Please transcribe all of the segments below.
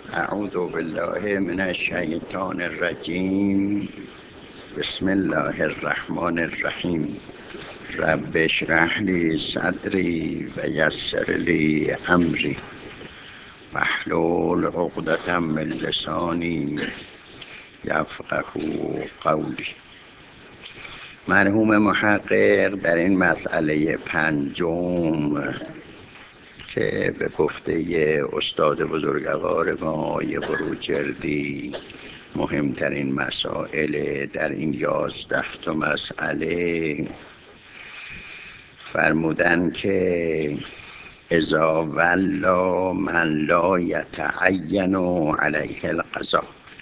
اعوذ بالله من الشیطان الرجیم. بسم الله الرحمن الرحیم. رب اشرح لی صدری و یسر لی امری واحلل عقدة من لسانی یفقهوا قولی. مرحوم محقق در این مسئله پنجم که به گفته استاد بزرگوار ما آقای بروجردی مهمترین مسائل در این 11 تا مسئله فرمودن که اذا ولا من لا یتعین علیه القضاء،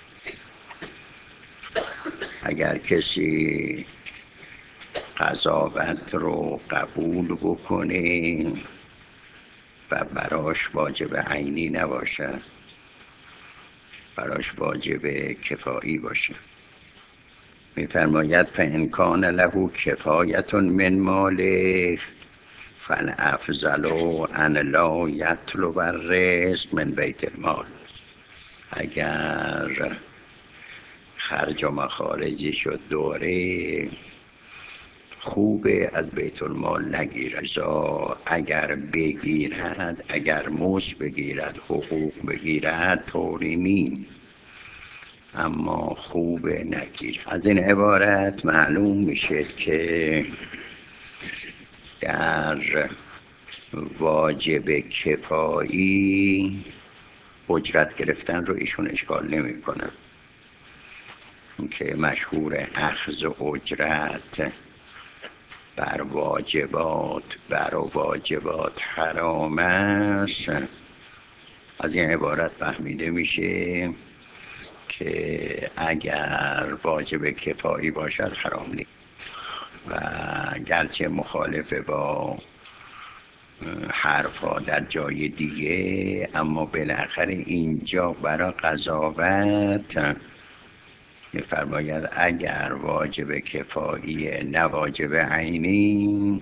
اگر کسی قضاوت رو قبول بکنه و براش واجب عینی نباشه، براش واجب کفایی باشه، میفرماید فإن کان له کفایة من ماله فالافضل ان لا یطلب الرزق من بیت المال. اگر خرج و مخارجی شد دوره، خوبه از بیت المال نگیرد. اگر بگیرد، اگر مزد بگیرد، حقوق بگیرد، طوری نی، اما خوبه نگیر. از این عبارت معلوم میشه که در واجب کفایی اجرت گرفتن رو ایشون اشکال نمی کنن، که مشهور اخذ اجرت بر واجبات حرام است. از این عبارت فهمیده میشه که اگر واجب کفایی باشد حرام نیست، و گرچه مخالف با حرفا در جای دیگه، اما بالاخره اینجا برای قضاوت می‌فرماید اگر واجب کفایی نه واجب عینی،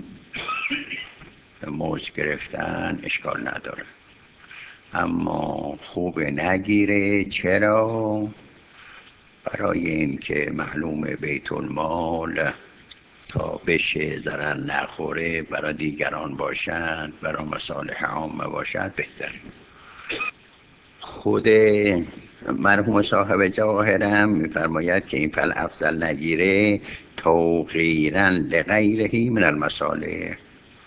مزد گرفتن اشکال نداره، اما خوب نگیره. چرا؟ برای اینکه معلوم بیت المال تا بشه ضرر نخوره، برای دیگران باشد، برای مصالح عامه باشد بهتره. خود مرحوم صاحب جواهرم میفرماید که این فالافضل نگیره توقیرا لغیره من المصالح.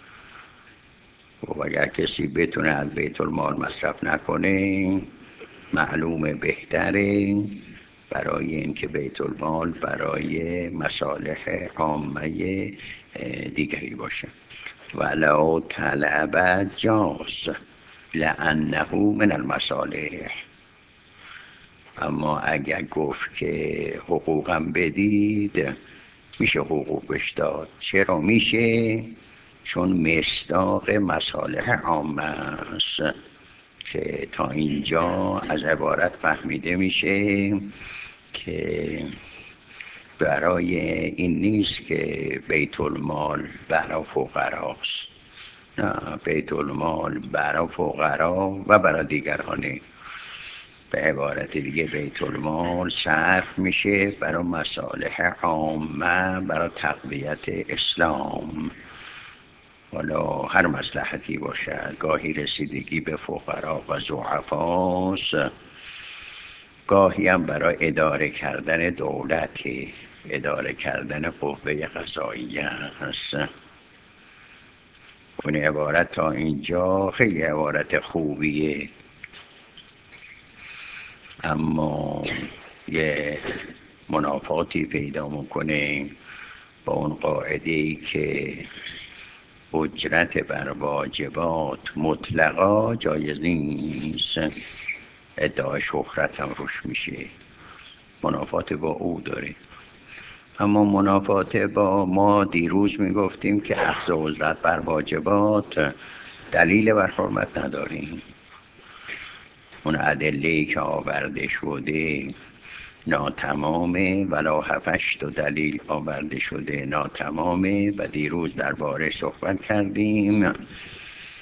و اگر کسی بتونه از بیت المال مصرف نکنه، معلوم بهتره، برای اینکه بیت المال برای مصالح عامه دیگری باشه. ولو طلب جاز لانه من المصالح. اما اگر گفت که حقوقم بدید، میشه حقوقش داد. چرا میشه؟ چون مصداق مصالح عامه است. که تا اینجا از عبارت فهمیده میشه که برای این نیست که بیت المال برای فقراست، نه، بیت المال برای فقرا و برای دیگرانه. به عبارت دیگه بیت المال صرف میشه برای مصالح عامه، برای تقویت اسلام، حالا هر مصلحتی باشد. گاهی رسیدگی به فقرا و ضعفاست، گاهی هم برای اداره کردن دولتی، اداره کردن قوه قضاییه هست. اون عبارت تا اینجا خیلی عبارت خوبیه، اما یه منافاتی پیدا میکنه با اون قاعده‌ای که اجرت بر واجبات مطلقا جایز نیست، ادعای شهرت هم روش میشه، منافات با او داره. اما منافات با ما دیروز میگفتیم که اخذ اجرت بر واجبات دلیل بر حرمت نداریم. اون ادله‌ای که آورده شده ناتمامه، ولا 7 تا دلیل آورده شده ناتمامه، و دیروز درباره صحبت کردیم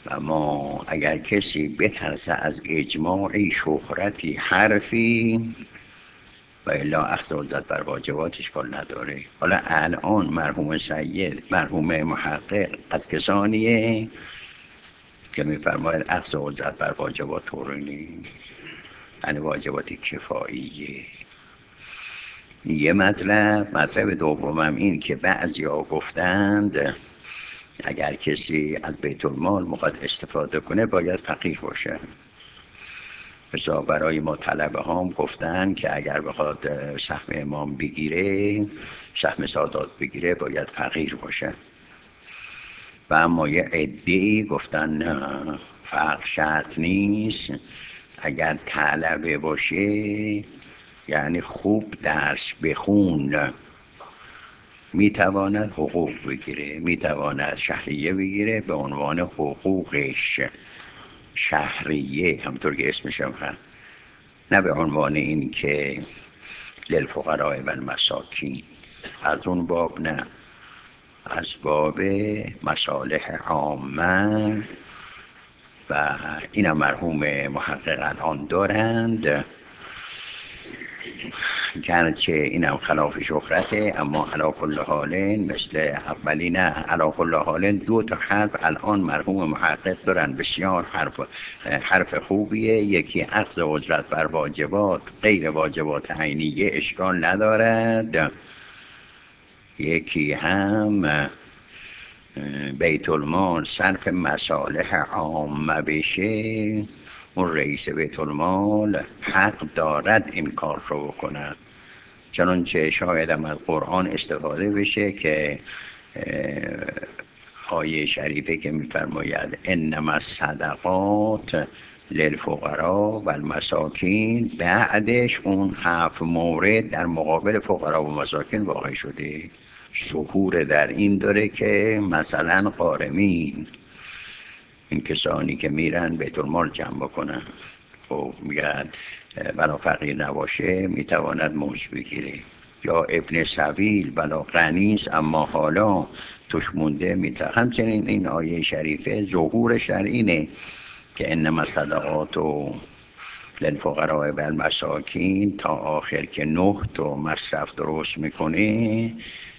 اما اگر کسی بترسه از اجماعی، شهرتی، حرفی، و الا اخذ عدت بر واجباتش کل نداره. حالا الان مرحوم سید، مرحوم محقق از کسانیه که میفرماید اخذ عدت بر واجبات طوری نیست، یعنی واجبات کفاییه. یه مطلب دومم این که بعضیا گفتند اگر کسی از بیت المال میخواد استفاده کنه باید فقیر باشه. بسا برای ما طلبه هم گفتن که اگر بخواد سهم امام بگیره، سهم سادات بگیره، باید فقیر باشه. و اما یه عده‌ای گفتن نه، فقر شرط نیست، اگر طلبه باشه یعنی خوب درس بخون میتواند حقوق بگیره، میتواند شهریه بگیره به عنوان حقوقش، شهریه همطور که اسمش هم هست، نه به عنوان این که للفقراء و المساکین. از اون باب نه، از باب مصالح عامه. و اینم مرحوم محقق الان دارند، گرچه اینم خلاف شهرته، اما علی کل حال مثل اولی نه، علی کل حال دو تا حرف الان مرحوم محقق دارن، بسیار حرف خوبیه. یکی اخذ اجرت بر واجبات غیر واجبات عینیه اشکال ندارد، یکی هم بیت المال صرف مصالح عامه بشه، اون رئیس بیت المال حق دارد این کار رو بکند. چنانچه شایدم از قرآن استفاده بشه که آیه شریفه که میفرماید انما الصدقات للفقراء و المساکین، بعدش اون 7 مورد در مقابل فقرا و مساکین واقع شده. ظهور در این داره که مثلا غارمین، این کسانی که میرن بیت المال جمع بکنن، خب میگن بنا فقیر نباشه میتواند موج بگیره، یا ابن سبیل بلا غنیست اما حالا توش مونده همچنین این آیه شریفه ظهورش در اینه که انما الصدقات و للفقراء و المساکین تا آخر که 9 تا مصرف درست میکنه.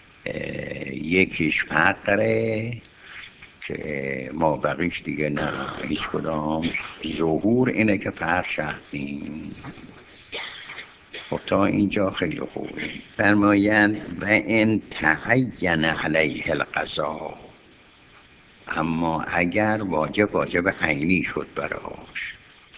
یکیش فقره که ما بقیش دیگه نه هیچ کدام. ظهور اینه که فرق شدیم. خب تا اینجا خیلی خوبه. فرمایند و ان تعین علیه القضا، اما اگر واجب عینی شد براش،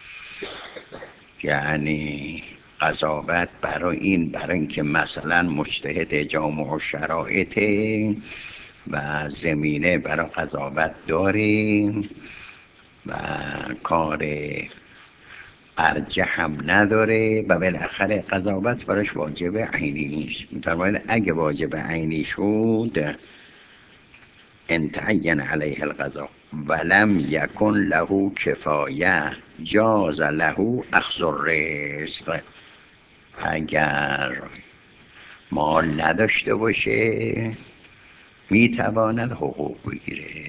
یعنی قضاوت برای اینکه مثلا مجتهد جامع و شرایطه و زمینه برای قضاوت داریم و کار ارجح هم نداره و بالاخره قضاوت براش واجب عینی نیست. می‌فرماید اگه واجب عینی شد ان تعین علیه القضا ولم یکن له کفایه جاز له اخذ الرزق، اگر مال نداشته باشه میتواند حقوق بگیره.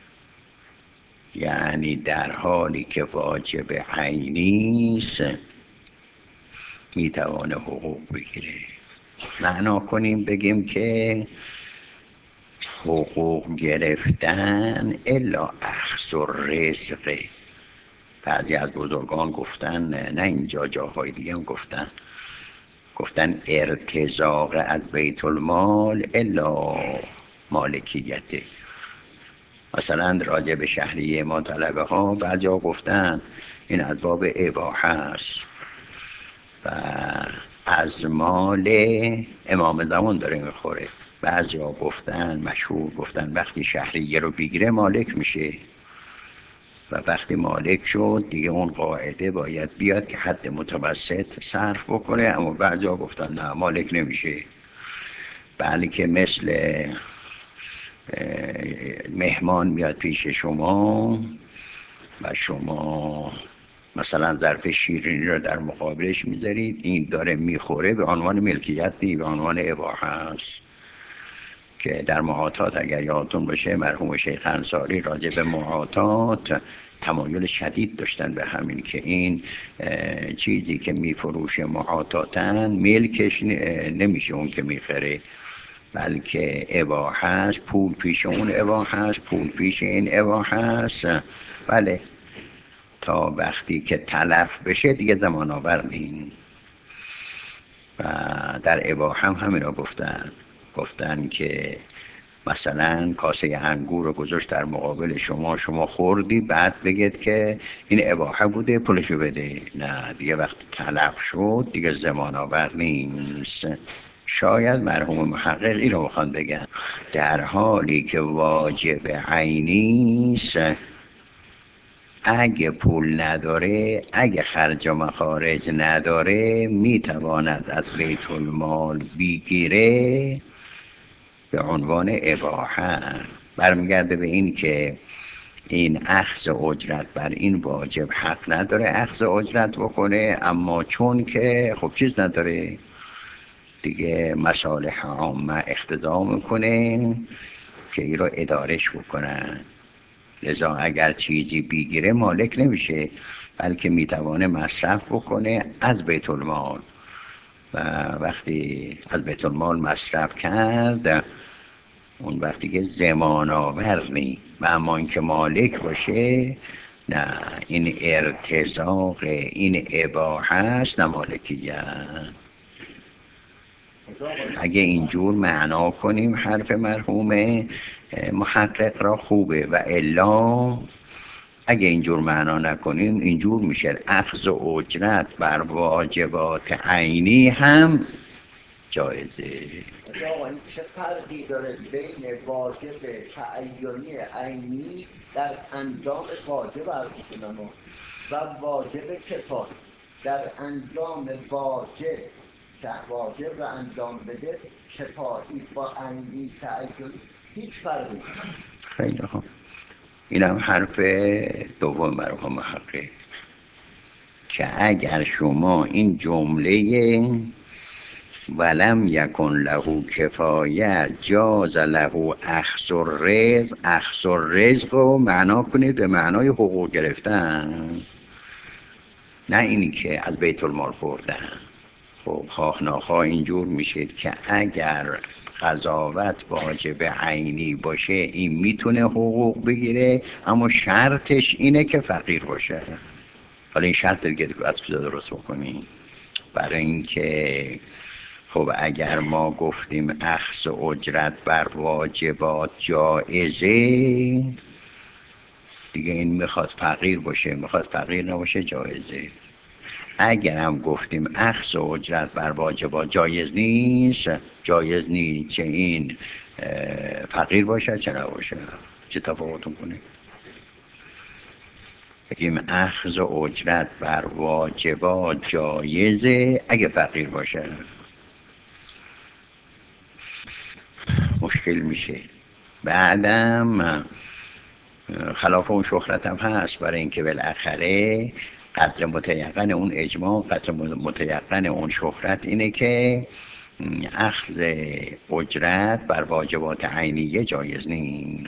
یعنی در حالی که واجب عینی است میتواند حقوق بگیره. معنا کنیم بگیم که حقوق گرفتن الا اخذ الرزق. بعضی از بزرگان گفتن، نه اینجا جاهای دیگه هم گفتن ارتزاق از بیت المال الا مالکیته. مثلا راجع به شهریه ما طلبه ها بعضی ها گفتن این از باب اباحه است و از مال امام زمان داره میخوره. بعضی ها گفتن، مشهور گفتن وقتی شهریه رو بگیره مالک میشه و وقتی مالک شد دیگه اون قاعده باید بیاد که حد متوسط صرف بکنه. اما بعضی ها گفتن نه مالک نمیشه، بلکه مثل مهمان میاد پیش شما و شما مثلا ظرف شیرینی رو در مقابلش میذارید، این داره میخوره، به عنوان ملکیت نیست، به عنوان اباحه است. که در محاطات اگر یادتون باشه مرحوم شیخ انصاری راجع به محاطات تمایل شدید داشتن به همین که این چیزی که میفروشه محاطاتن ملکش نمیشه اون که میخره، بلکه اباحه است، پول پیش اون اباحه است، پول پیش این اباحه است. بله، تا وقتی که تلف بشه دیگه زمان آور نیست. و در اباحه هم همین رو گفتن که مثلا کاسه انگور رو گذاشت در مقابل شما خوردی، بعد بگید که این اباحه بوده پولشو بده. نه دیگه وقتی تلف شد دیگه زمان آور نیست. شاید مرحوم محقق این رو بخوان بگن در حالی که واجب عینی است، اگه پول نداره، اگه خرج و مخارج نداره، میتواند از بیت المال بگیره به عنوان اباحه. برمیگرده به این که این اخذ اجرت بر این واجب حق نداره اخذ اجرت بکنه، اما چون که خب چیز نداره دیگه مصالح عامه اقتضا میکنه که این رو ادارش بکنن. لذا اگر چیزی بگیره مالک نمیشه، بلکه میتوانه مصرف بکنه از بیت المال. و وقتی از بیت المال مصرف کرد اون وقتی که زمان آور نی. و اما اینکه مالک باشه نه، این ارتزاق، این اباحه است، نه مالکیت. اگه اینجور معنا کنیم حرف مرحوم محقق را خوبه، و الا اگه اینجور معنا نکنیم اینجور میشه اخذ و اجرت بر واجبات عینی هم جایزه. چه فرقی داره بین واجب تعینی عینی در انجام واجب و واجب کفایی در انجام واجب که واجب رو انجام بده کفایی با عینی تعینی هیچ فرقی نیست. خیلی خوب، این هم حرف دوم مرحوم محقق که اگر شما این جمله ولم یکن له کفایه جاز له اخذ الرزق، اخذ الرزق رو معنا کنید به معنای حقوق گرفتن، نه اینی که از بیت المال خوردن. خب خواه ناخواه اینجور میشید که اگر قضاوت واجب عینی باشه این میتونه حقوق بگیره، اما شرطش اینه که فقیر باشه. حالا این شرط دیگه از کجا درست بکنیم؟ برای اینکه خب اگر ما گفتیم اخذ اجرت بر واجبات جایزه، دیگه این میخواد فقیر باشه، میخواد فقیر نباشه جایزه. اگر هم گفتیم اخذ اجرت بر واجبات جایز نیست چه این فقیر باشه چه نباشه. چه تفاوتون کنه؟ بگیم اخذ اجرت بر واجبات جایزه اگه فقیر باشه، مشکل میشه. بعدم خلاف اون شهرت هم هست، برای اینکه بالاخره قدر متیقن اون اجماع، قدر متیقن اون شهرت اینه که اخذ اجرت بر واجبات عینیه جایز نیست.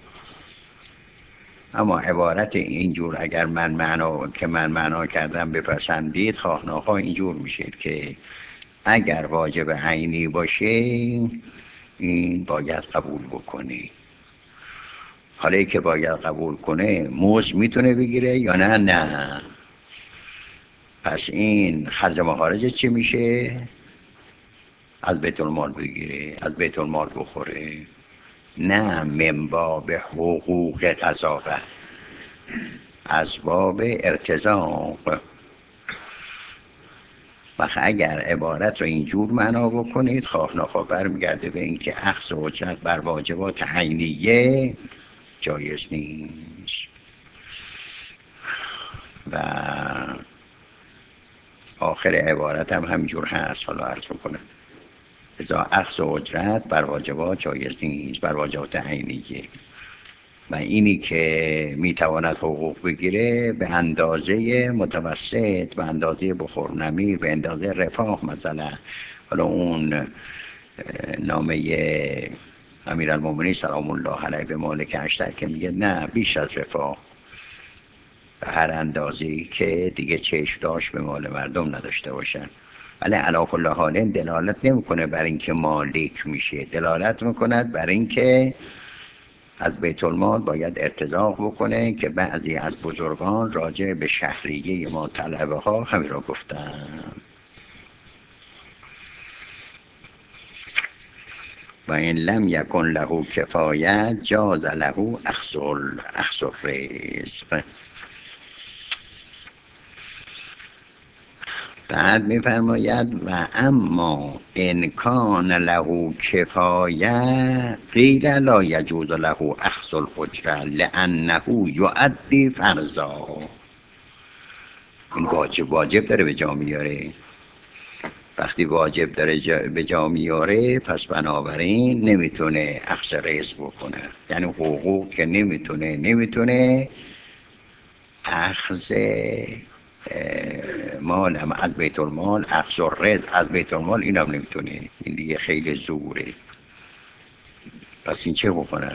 اما عبارت اینجور اگر من معنا کردم بپسندید، خواه ناخواه اینجور میشه که اگر واجب عینی باشه این باید قبول بکنی. حالا که باید قبول کنه موز میتونه بگیره یا نه. پس این خرج مخارج چی میشه؟ از بیت المال بگیره، از بیت المال بخوره، نه من باب حقوق قضاوت، از باب ارتزاق. و اگر عبارت رو اینجور معنا بکنید خواه نخواه برمیگرده به این که اخذ اجرت بر واجبات عینیه جایز نیست. و آخر عبارت هم همینجور هست. حالا عرض کنم ازا اخذ اجرت بر واجبات جایز نیست، بر واجبات عینیه. و اینی که میتواند حقوق بگیره به اندازه متوسط، به اندازه بخور نمیر، به اندازه رفاه. مثلا حالا اون نامه امیرالمومنین سلام الله علیه به مالک اشتر که میگه نه بیش از رفاه، به هر اندازه‌ای که دیگه چشم داشت به مال مردم نداشته باشن. ولی علی کل حال دلالت نمیکنه بر اینکه مالک میشه، دلالت میکند بر اینکه از بیت المال باید ارتزاق بکنه که بعضی از بزرگان راجع به شهریه ما طلبه ها همین را گفتن. و این لم یکن له کفایت جاز له اخذ الرزق. بعد میفرماید و اما ان کان له کفایه قیل لا یجوز له اخذ الاجره لانه یؤدی فرضا. این واجب داره به جا میاره. وقتی واجب داره به جا میاره پس بنابراین نمیتونه اخذ رزق بکنه، یعنی حقوق که نمیتونه اخذ مال هم از بیت المال، اخذ و رزق از بیت المال اینم نمیتونه. این دیگه خیلی زوره. پس این چه بکنه؟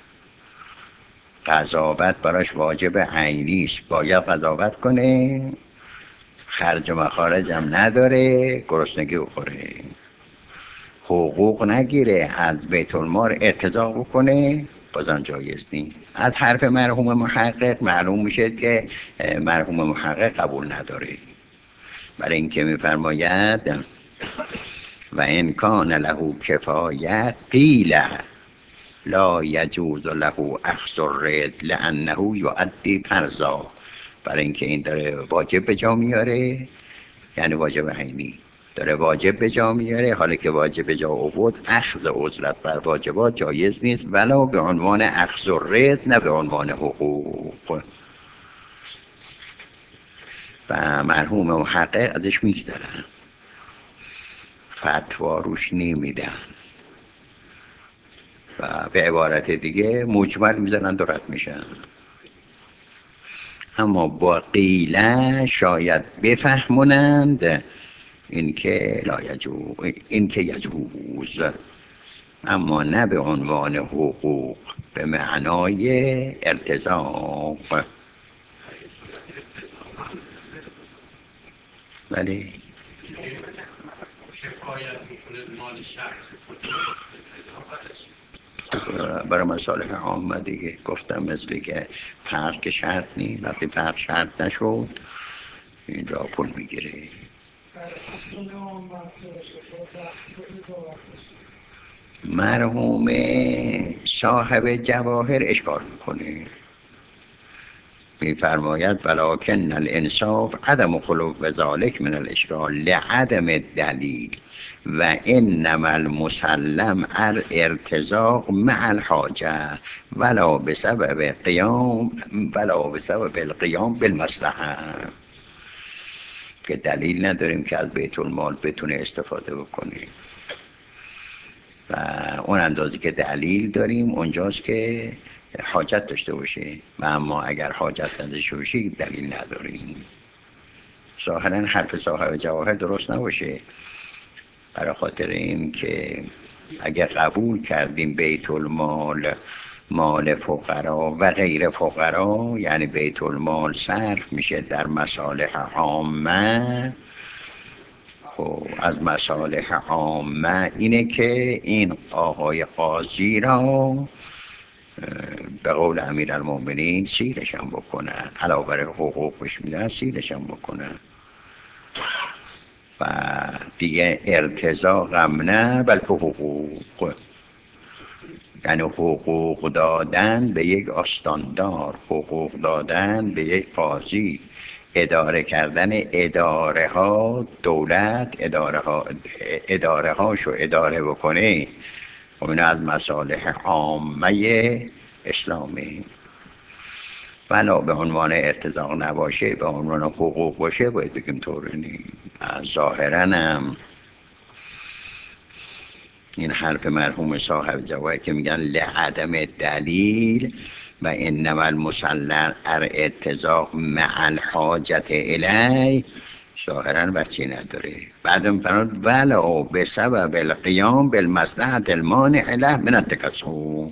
قضاوت براش واجب عینی است، باید قضاوت کنه، خرج و مخارج هم نداره، گرسنگی بخوره. حقوق نگیره، از بیت المال ارتزاق بکنه، بازم جایز نیست. از حرف مرحوم محقق معلوم میشه که مرحوم محقق قبول نداره، برای اینکه میفرماید و ان کان له کفایت قیل لا یجوز له اخذ الرزق لانه یؤدی فرضا. برای اینکه این داره واجب به جا میاره، یعنی واجب عینی داره واجب به جا میاره، حالا که واجب به جا آورد اخذ اجرت بر واجبات جایز نیست، ولی به عنوان اخذ الرزق نه به عنوان حقوق. و مرحوم محقق ازش میگذرن، فتوا روش نمیدن و به عبارت دیگه مجمل میزنن و رد میشن. اما با قیله شاید بفهمونند اینکه لا یجوز، اینکه یجوز، اما نه به عنوان حقوق، به معنای ارتزاق. ولی برای مصالح عامه دیگه گفتم، مثل که فرق که شرط نیست، وقتی فرق شرط نشد اینجا پول میگیره. مرحوم صاحب جواهر اشکال میکنه، میفرماید ولکن الانصاف عدم خلو ذلک من الاشکال لعدم الدلیل و انما المسلم الارتزاق مع الحاجه ولا بسبب القیام بالمصلحه. که دلیل نداریم که از بیت المال بتونه استفاده بکنه و اون اندازی که دلیل داریم اونجاست که حاجت داشته باشه، و اما اگر حاجت نداشته باشه دلیل نداریم. ظاهرا حرف صاحب جواهر درست نباشه، برای خاطر این که اگر قبول کردیم بیت المال مال فقرا و غیر فقرا، یعنی بیت المال صرف میشه در مصالح عامه. خب از مصالح عامه اینه که این آقای قاضی را به قول امیرالمومنین سیرشم بکنن، علاوه بر حقوق بهش میدن سیرشم بکنن و دیگه ارتزاقم نه بلکه حقوق، یعنی حقوق دادن به یک آستاندار، حقوق دادن به یک قاضی، اداره کردن اداره ها، دولت اداره هاشو اداره بکنه، و این از مصالح عامه اسلامی. ولی به عنوان ارتزاق نباشه، به عنوان حقوق باشه، باید بگیم طور نیست. ظاهراً هم این حرف مرحوم صاحب جواهر که میگن لعدم دلیل و انما المسلم ارتزاق مع الحاجت الی، ظاهرا بچه نداره. بعد میفرماد ولو به سبب القیام بالمصلحة المانع له من التکسب.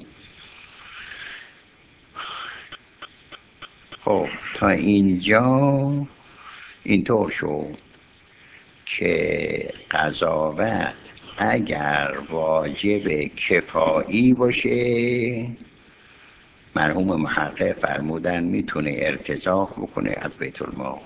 خب تا اینجا اینطور شد که قضاوت اگر واجب کفایی باشه، مرحوم محقق فرمودن میتونه ارتزاق بکنه از بیت المال،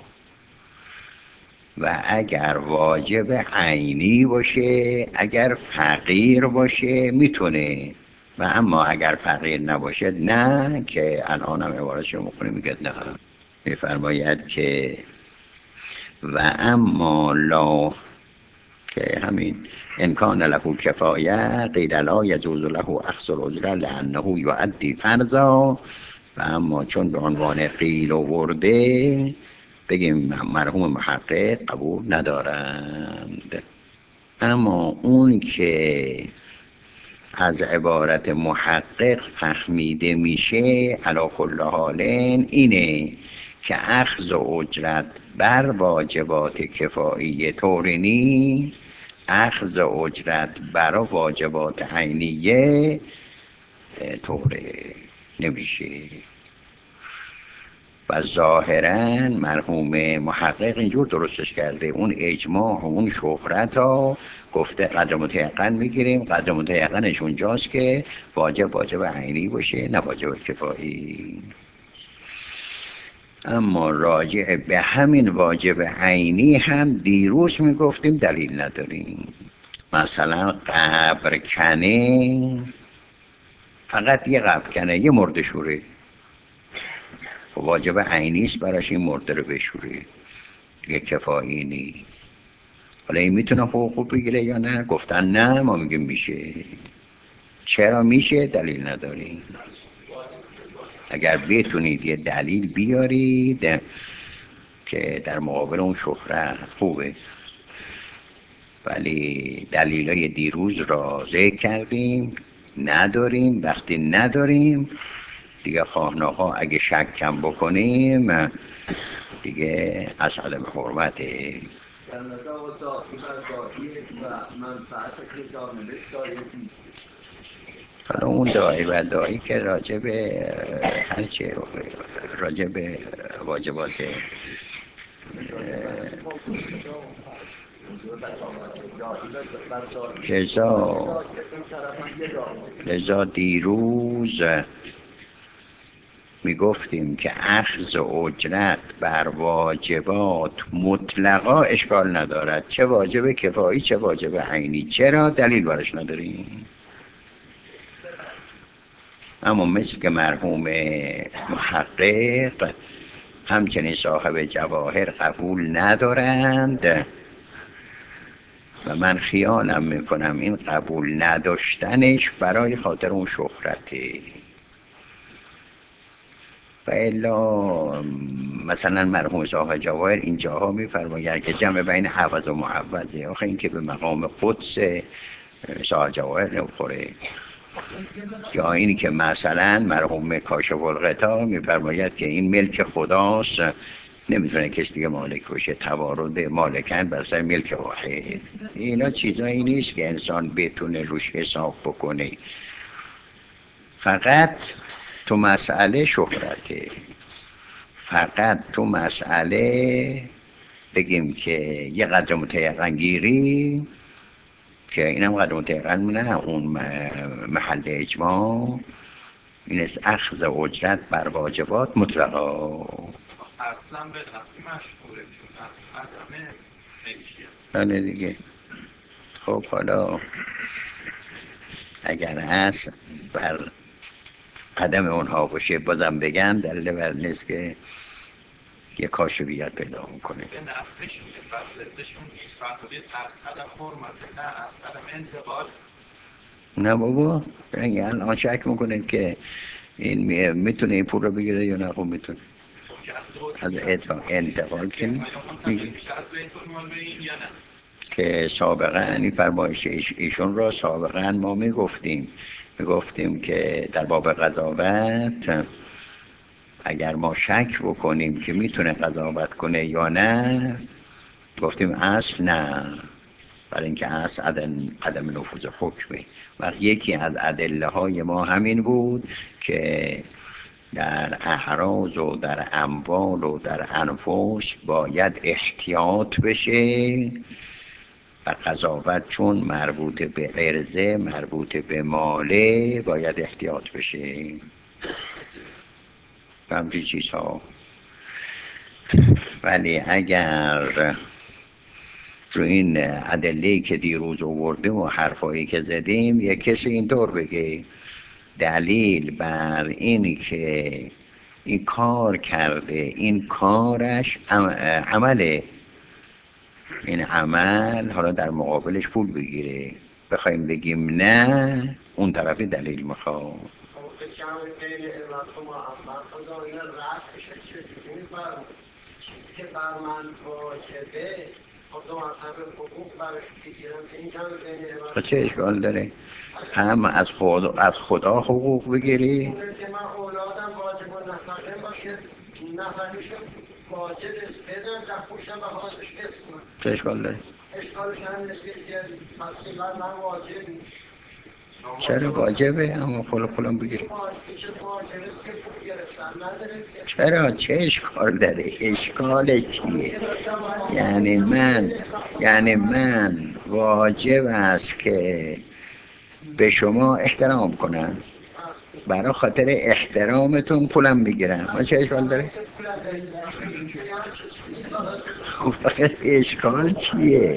و اگر واجب عینی باشه، اگر فقیر باشه میتونه، و اما اگر فقیر نباشه نه، که الان هم عبارتشو میکنه میگه نه. میفرماید که و اما لا، که همین امکان له کفایه غیر لا یجوز له اخذ الاجره لانه یؤدی فرضا، و اما چون به عنوان قیل ورده بگیم مرحوم محقق قبول ندارند. اما اون که از عبارت محقق فهمیده میشه علی کل حال اینه که اخذ اجرت بر واجبات کفایی طوری نی، اخذ اجرت بر واجبات عینیه طوره نمیشه. و ظاهرا مرحوم محقق اینجور درستش کرده، اون اجماع و اون شهرت ها گفته قدر متیقن میگیریم، قدر متیقنش اونجاست که واجب عینی باشه نه واجب کفایی. اما راجع به همین واجب عینی هم دیروز میگفتیم دلیل نداریم. مثلا قبر کنه، فقط یه قبر کنه، یه مرده شوره، واجب عینی است براش این مرده رو بشوره، یه کفایی نی. حالا این میتونه حقوق بگیره یا نه؟ گفتن نه، ما میگیم میشه. چرا میشه؟ دلیل نداریم. اگر بتونید یه دلیل بیارید که در مقابل اون شهرت خوبه، ولی دلیلای دیروز را ذکر کردیم نداریم. وقتی نداریم دیگه خواهناها اگه شکم بکنیم دیگه از عدم حرمته. جنازه و داعی بر داعی است و منفعت که جانبش دایز نیست. حالا اون داعی و داعی که راجع به هرچه راجع به واجبات لذا دیروز میگفتیم که اخذ اجرت بر واجبات مطلقا اشکال ندارد، چه واجب کفایی چه واجب عینی. چرا؟ دلیل برش نداریم. اما مثل که مرحوم محقق همچنین صاحب جواهر قبول ندارند، و من خیالم میکنم این قبول نداشتنش برای خاطر اون شهرته. و الا مثلا مرحوم صاحب جواهر اینجاها میفرماید که جمع بین حفظ و محفظه. آخه این که به مقام قدس صاحب جواهر نمیخوره. یا اینی که مثلا مرحوم کاشف الغطا میفرماید که این ملک خداست، نمیتونه کسی دیگه مالک باشه، توارد مالکن بر سر ملک واحد. اینا چیزایی نیست که انسان بتونه روش حساب بکنه. فقط تو مسئله شهرته، فقط تو مسئله بگیم که یه قدر متیقن گیری، که اینم قدر متیقن نه اون محل اجماع این است اخذ اجرت بر واجبات مطلقا. اصلا به نفی مشهوره، چون اصلا همه ملکیه. بله دیگه. خب حالا اگر اصل بر قدم اونها باشه بازم بگن دلیل بر نیست که یه کاشفیت پیدا میکنه. به نفش که بر ضدشون هیچ فرمودید از قدم حرمت، نه از قدم انتقال. نه بابا، یعنی الان شک میکنه که این میتونه این پول رو بگیره یا نه؟ خب میتونه. از انتقال که میگه که سابقا این فرمایش ایشون را سابقا ما میگفتیم که در باب قضاوت اگر ما شک بکنیم که میتونه قضاوت کنه یا نه، گفتیم اصل نه، برای اینکه اصل عدم نفوذ حکمه. و یکی از ادله های ما همین بود که در احراز و در اموال و در انفس باید احتیاط بشه و قضاوت چون مربوط به عرضه، مربوط به ماله، باید احتیاط بشه و همچین چیزها. ولی اگر رو این ادله‌ای که دیروز آوردیم و حرفایی که زدیم یک کسی اینطور بگه دلیل بر اینی که این کار کرده، این کارش عمله، این عمل حالا در مقابلش پول بگیره، بخوایم بگیم نه، اون طرف دلیل میخواد. چیزی که بر من واجبه دو مرتبه حقوق برش بگیرم که این جمع بین چه اشکال داره؟ هم از خدا حقوق بگیری؟ اونه که من اولادم واجب و نفقه باشه، نفقهشو واجب است بدم در پوشم و خواهدش حس کنم. چه اشکال داره؟ اشکالش هم نیست که پسی بر من واجبی. چرا واجبه؟ اما پولم بگیری. چرا؟ چه اشکال داره؟ اشکال چیه؟ یعنی من واجب است که به شما احترام کنم، برای خاطر احترامتون پولم بگیرم. چه اشکال داره؟ خب اشکال چیه؟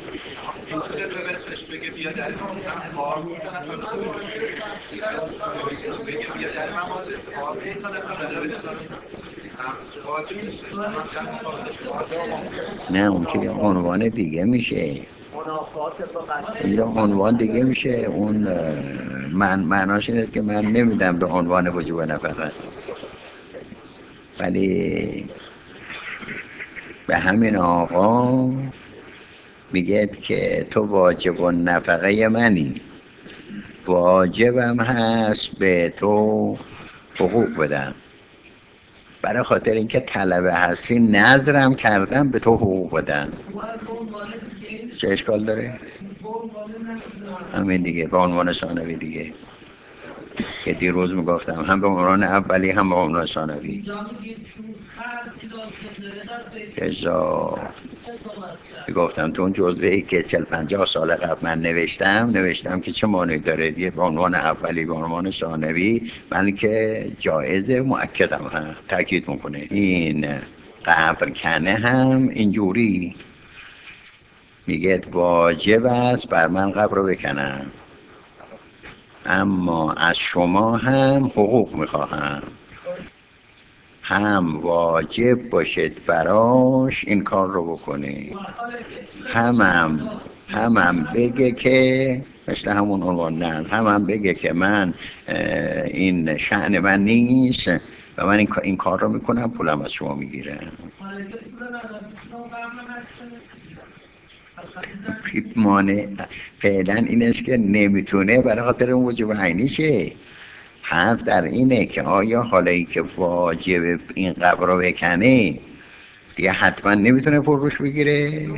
نه اون که یه عنوان دیگه میشه، یه عنوان دیگه میشه. اون معناش این است که من نمیدم به عنوان وجوب نفقه، ولی به همین آقا میگه که تو واجب و نفقه منی، واجبم هست به تو حقوق بدم، برای خاطر اینکه طلبه هستی نظرم کردم به تو حقوق بدم. چه اشکال داره؟ همین دیگه، به عنوان ثانوی دیگه که دیروز میگفتم، هم به عنوان اولی هم به عنوان ثانوی. گفتم تو اون جزوه‌ای که 40-50 سال قبل من نوشتم که چه مانعی داره یه به عنوان اولی به عنوان ثانوی، من که جایزه مؤکدم هم تاکید میکنه. این قبر کنه هم اینجوری میگه واجب است بر من قبر رو بکنم، اما از شما هم حقوق میخواهم، هم واجب باشد براش این کار رو بکنه، همم بگه که مثل همون عنوان نه، همم بگه که من این شأن من نیست و من این کار رو میکنم، پولم از شما میگیرم. مانع فعلا این است که نمیتونه، برای خاطر اون وجوب عینیشه. حرف در اینه که آیا حالا که واجب این قبر رو بکنه دیگه حتما نمیتونه فروش بگیره؟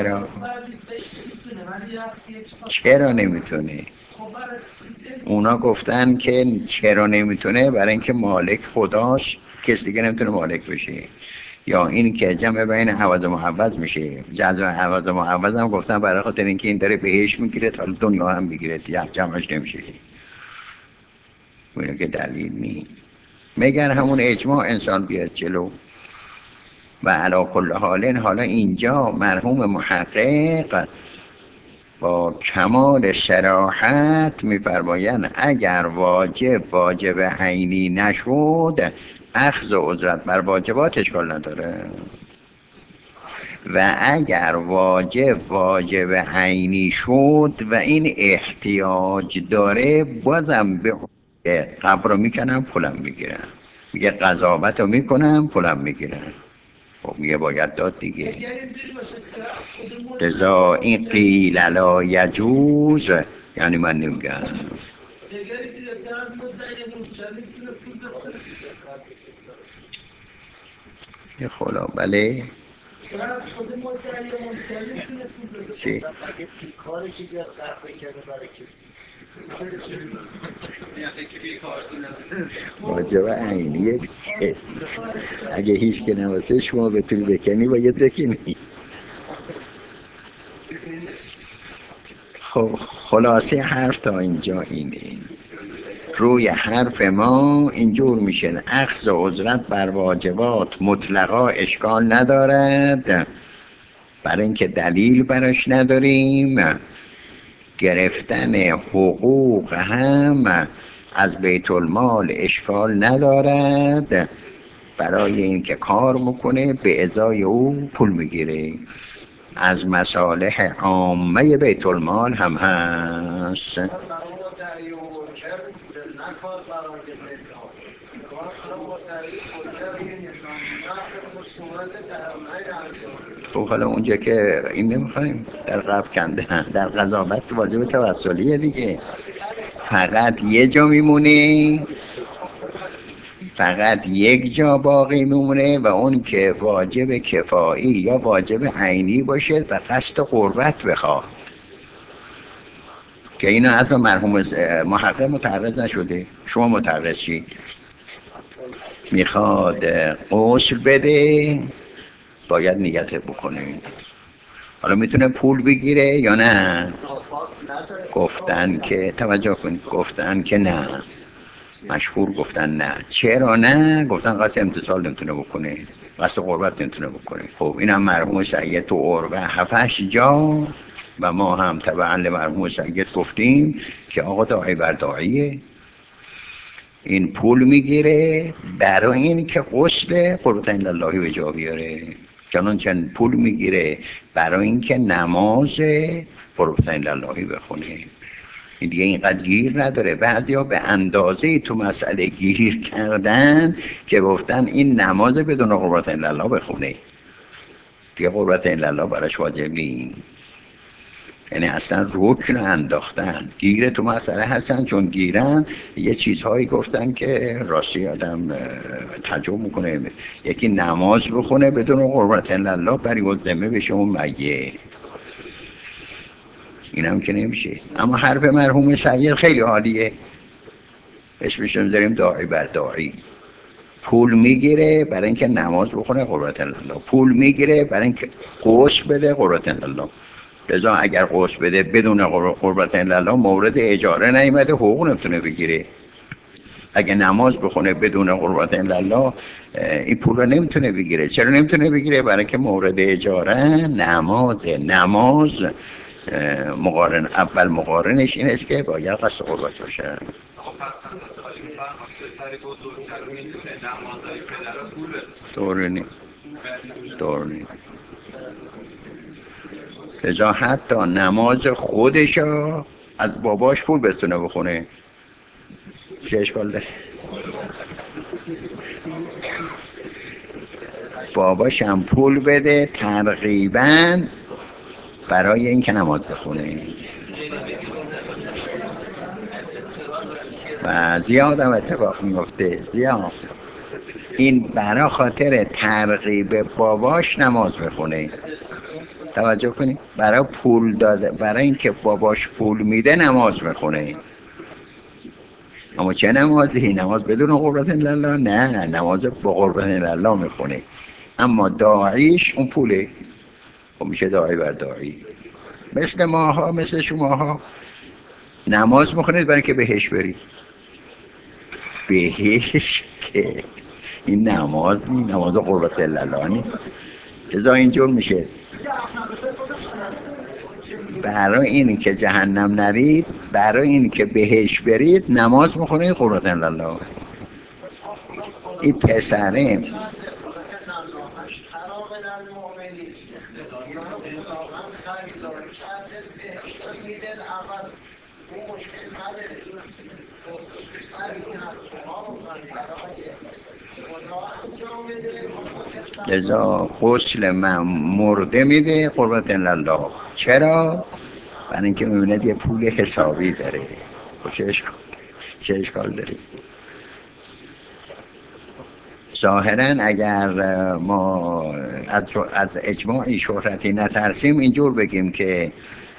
چرا نمیتونه؟ اونا گفتن که چرا نمیتونه؟ برای اینکه مالک خداست، کس دیگه نمیتونه مالک بشه، یا این که جمع بین عوض و معوض میشه. جزم عوض و معوض هم گفتن برای خاطر اینکه این داره بهش میگیره تا دنیا هم بگیره، جمعش نمیشه. اینه که دلیل نیست. مگر همون اجماع انسان بیاد جلو. و علی کل حال حالا اینجا مرحوم محقق با کمال صراحت میفرمایند اگر واجب عینی نشد، اخذ اجرت بر واجبات اشکال نداره، و اگر واجب عینی شد و این احتیاج داره، بازم به قبر رو میکنم پولم میگیرم، میگه قضاوت رو میکنم پولم میگیرم. خب میگه باید داد دیگه. لذا این قیل لا یجوز یعنی من نمیگم. یه خلا بله خود مدعی و مشتری میتونه پول بده. چی؟ اگه کاری که بیاد قهوه کرده برای کسی واجب عینیه دیگه. اگه هیچ که نواسه شما بتونی بکنی باید بکنی. خب خلاصه حرف تا اینجا اینه. روی حرف ما اینجور میشه اخذ اجرت بر واجبات مطلقا اشکال ندارد، برای اینکه دلیل براش نداریم. گرفتن حقوق هم از بیت المال اشکال ندارد، برای اینکه کار میکنه به ازای او پول میگیره. از مصالح عامه بیت المال هم هست. خب حالا اونجا که این نمیخوایم در قبل کندن در قضاوت واجب توسلیه دیگه. فقط یه جا میمونه، فقط یک جا باقی میمونه و اون که واجب کفایی یا واجب عینی باشه و قصد قربت بخواه، که اینا اصلا مرحوم محقق متعرض نشده. شما متعرض شید میخواد غسل بده، باید نیت بکنه. حالا میتونه پول بگیره یا نه؟ گفتن که توجه کنید، گفتن که نه، مشهور گفتن نه. چرا نه؟ گفتن قصد امتصال نمیتونه بکنه، قصد قربت نمیتونه بکنه. خب این هم مرحوم سید تو عربه 7-8 جا و ما هم تبعا مرحوم سید گفتیم که آقا داعی بر داعیه، این پول میگیره برای این که غسل قربت الله به جا بیاره، چنانچه پول میگیره برای این که نماز قربت الله بخونه. این دیگه اینقدر گیر نداره. بعضیا به اندازه تو مسئله گیر کردن که گفتن این نماز بدون قربت الله بخونه، دیگه قربت الله براش واجب نیست. یعنی اصلا رکن انداختن، گیره تو مسئله هستن. چون گیرن یه چیزهایی گفتن که راستی آدم تعجب میکنه. یکی نماز بخونه بدون قربت الله بری و ذمه بشه اون میت، این هم که نمیشه. اما حرف مرحوم سید خیلی عالیه، اسمش رو داریم داعی بر داعی. پول میگیره برای اینکه نماز بخونه قربت الله، پول میگیره برای اینکه غسل بده قربت الله. لذا اگر غسل بده بدون قربت الله مورد اجاره نیامده، حقوق نمیتونه بگیره. اگه نماز بخونه بدون قربت الله این پول رو نمیتونه بگیره. چرا نمیتونه بگیره؟ برای که مورد اجاره نماز مقارن، اول مقارنش این است که باید قصد قربت باشه. خب پس هم استفاده می‌فرماد پسری بزرگتر می‌نویسه نمازهای پدر پول دورنی لذا حتی نماز خودشو از باباش پول بستونه بخونه، چه اشکال داره؟ باباش هم پول بده ترغیباً برای این که نماز بخونه. و زیاد هم اتفاق میفته، زیاد. این برای خاطر ترغیب باباش نماز بخونه. توجه کنید، برای پول داده، برای اینکه باباش پول میده نماز میخونه. اما چه نمازی؟ نماز بدون قربت الله؟ نه، نماز با قربت الله میخونه. اما داعیش اون پوله. خب میشه داعی بر داعی. مثل ماها، مثل شماها نماز میخونید برای اینکه بهش برید. بهش که این نماز نی، نماز قربت الله نی. ازا اینجور میشه برای این که جهنم نرید، برای این که بهش برید نماز میخونید قربت الله. این پسره لذا غسل من مرده میده قربت الله. چرا؟ برای اینکه میبیند یه پول حسابی داره. چه اشکال داره؟ ظاهرا اگر ما از اجماعی شهرتی نترسیم اینجور بگیم که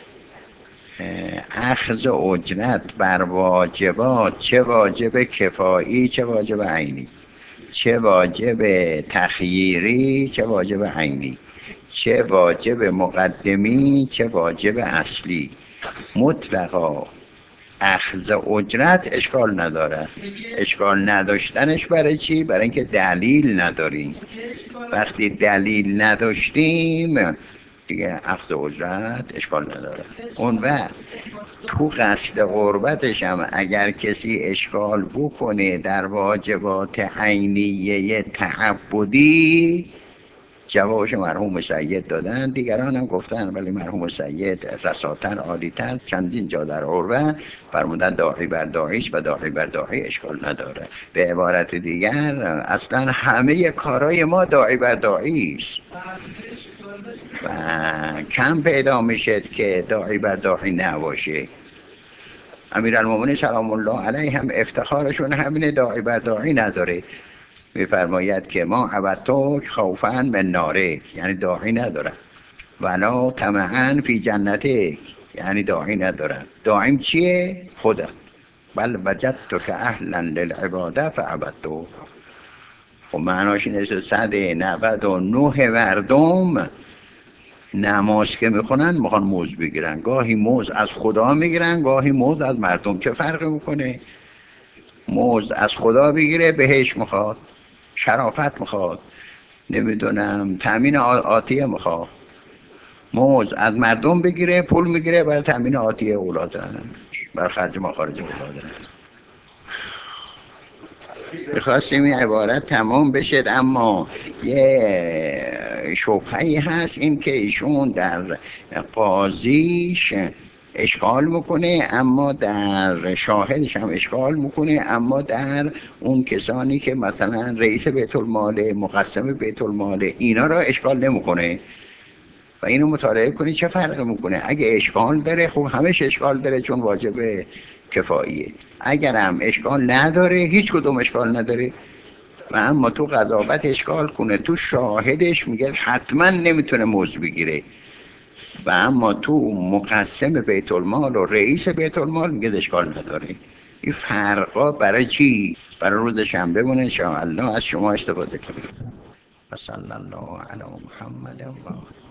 اخذ اجرت بر واجبات، چه واجب کفایی چه واجب عینی، چه واجب تخییری چه واجب عینی، چه واجب مقدمی چه واجب اصلی، مطلقا اخذ اجرت اشکال نداره. اشکال نداشتنش برای چی؟ برای اینکه دلیل نداریم. وقتی دلیل نداشتیم دیگه اخذ اجرت اشکال نداره. اون وقت تو قصد قربتش هم اگر کسی اشکال بکنه در واجبات عینیه تعبدی، جوابش مرحوم سید دادن، دیگران هم گفتن، ولی مرحوم سید رساتر عالیتر چندین جا در عربه فرمودن داعی بر داعیش و داعی بر داعی اشکال نداره. به عبارت دیگر اصلا همه کارای ما داعی بر داعیست و کم پیدا میشه که داعی بر داعی نباشه. امیرالمومنین سلام الله علیه هم افتخارشون همینه، داعی بر داعی نداره. میفرماید که ما عبدتک خوفا من ناره، یعنی داعی ندارن، ولا طمعا فی جنته، یعنی داعی ندارن. داعیم چیه؟ خودم. بل وجدتک اهلا للعباده فعبدتک. خب معناش اینه 199 مردم نماز که میخونن میخوان موز بگیرن، گاهی موز از خدا میگیرن، گاهی موز از مردم. چه فرقی میکنه؟ موز از خدا بگیره بهش میخواد، شرافت میخواد، نمیدونم تأمین آتیه میخواد. موز از مردم بگیره پول میگیره برای تأمین آتیه اولادن، برای خرج مخارج اولادن. میخواستیم این عبارت تمام بشه، اما یه شبهه‌ای هست، این که ایشون در قاضیش اشکال میکنه، اما در شاهدش هم اشکال میکنه، اما در اون کسانی که مثلا رئیس بیت المال، مقسم بیت المال، اینا را اشکال نمیکنه. و اینو مطالعه کنی چه فرق میکنه. اگه اشکال داره خب همش اشکال داره، چون واجب کفاییه. اگر هم اشکال نداره هیچ کدوم اشکال نداره. و اما تو قضاوت اشکال کنه، تو شاهدش میگه حتما نمیتونه موضوع بگیره، و اما تو مقسم بیت المال و رئیس بیت المال میگه اشکال نداره. این فرقا برای چی؟ برای روز شنبه بونه انشاءالله از شما استفاده کنید. صلی الله علی محمد و